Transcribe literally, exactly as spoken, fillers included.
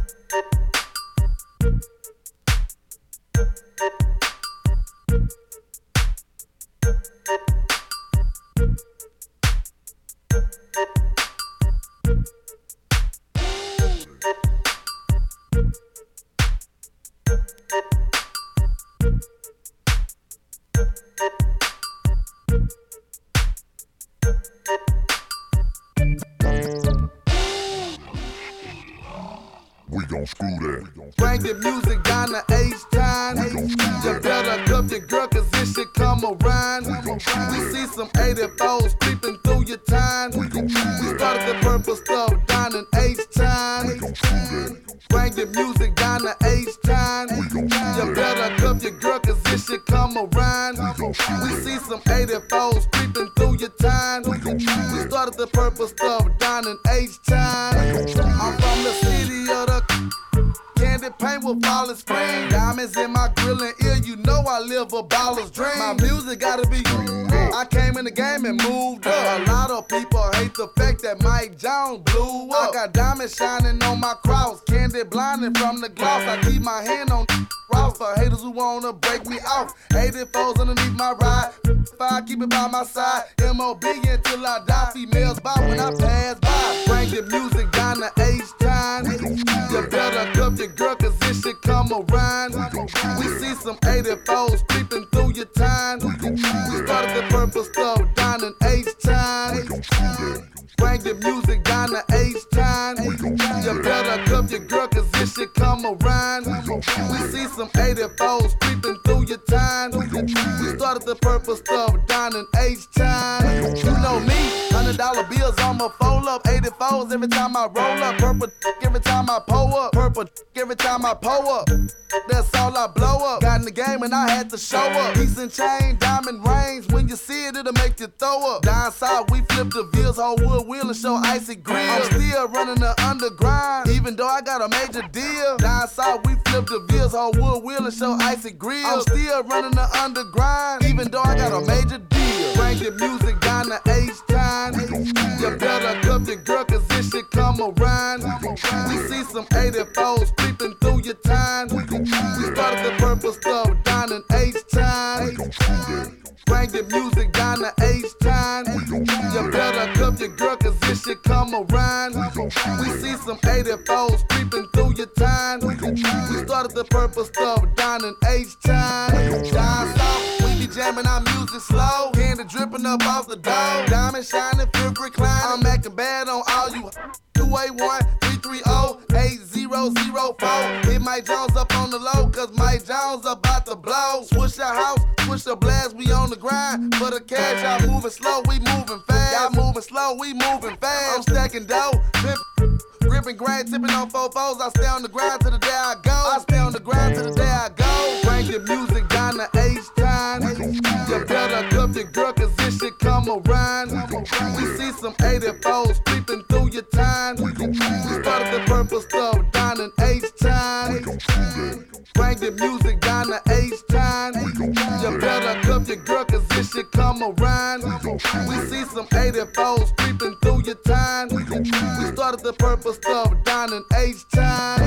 We gon' screw that. Bring the music down to H-Time. You better cuff your girl cause this shit come around. We see some eighty-fours creeping through your time. We started the purple stuff down in H-Time. Bring the music down to H-Time. You better cuff your girl cause this shit come around. We see some eighty-fours creeping through your time. We started the purple stuff down in H-Time. I'm from the city of the candy paint with fall and spring. Diamonds in my grill and ear, you know I live a baller's dream. My music gotta be I came in the game and moved up. A lot of people hate the fact that Mike Jones blew up. I got diamonds shining on my cross, candy blinding from the gloss. I keep my hand on Ross for haters who wanna break me off. eighty-fours underneath my ride, five keep it by my side. M O B until I die, females by when I pass by. Bring the music down to H-Time. You better cuff your girl cause this shit come around. We see some eighty-fours creeping through your time. We started the purple stuff down in H-Time. Bring the music down to H-Time. You better cuff your girl cause this shit come around. We see some eighty-fours creeping through your time. We started the purple stuff down in H-Time. You know me, hundred dollar bills on my fold up. eighty-fours every time I roll up. Purple every time I pull up. Purple every time I pull up. That's all I blow up. Got in the game and I had to show up. Piece and chain, diamond rings. When you see it, it'll make you throw up. Down south, we flip the bills, whole wood wheel and show icy grill. I'm still running the underground, even though I got a major deal. Down south, we flip the bills, whole wood wheel and show icy grill. I'm still running the underground, even though I got a major deal. Bring the music down to H-Time. You better cuff your girl cause this shit come around. We see some eighty-fours creeping through your time. We started the purple stuff down in H-Time. Bring the music down to H-Time. You better cuff your girl cause this shit come around. We see some eighty-fours creeping through your time. We started the purple stuff down in H-Time. Down south, we be jamming our music slow. Candy dripping up off the door. Diamond shining, feel reclining. I'm acting bad on all you two eight one, three three zero, eight zero zero four. Hit Mike Jones up on the low, cause Mike Jones about to blow. Switch your house, switch the blast, we on the grind. For the cash, y'all moving slow, we moving fast. Y'all moving slow, we moving fast. I'm stacking dough, pimp, gripping grain, tipping on four fours. I stay on the grind till the day I go. I stay on the grind till the day I go. Bring your music down to H-Time. You better cuff your girl cause this shit come around. We see some eighty-fours creeping through your time. We started the purple stuff down in H-Time. Bring the music down to H-Time. You better cuff your girl cause this shit come around. We see some eighty-fours creeping through your time. We started the purple stuff down in H-Time.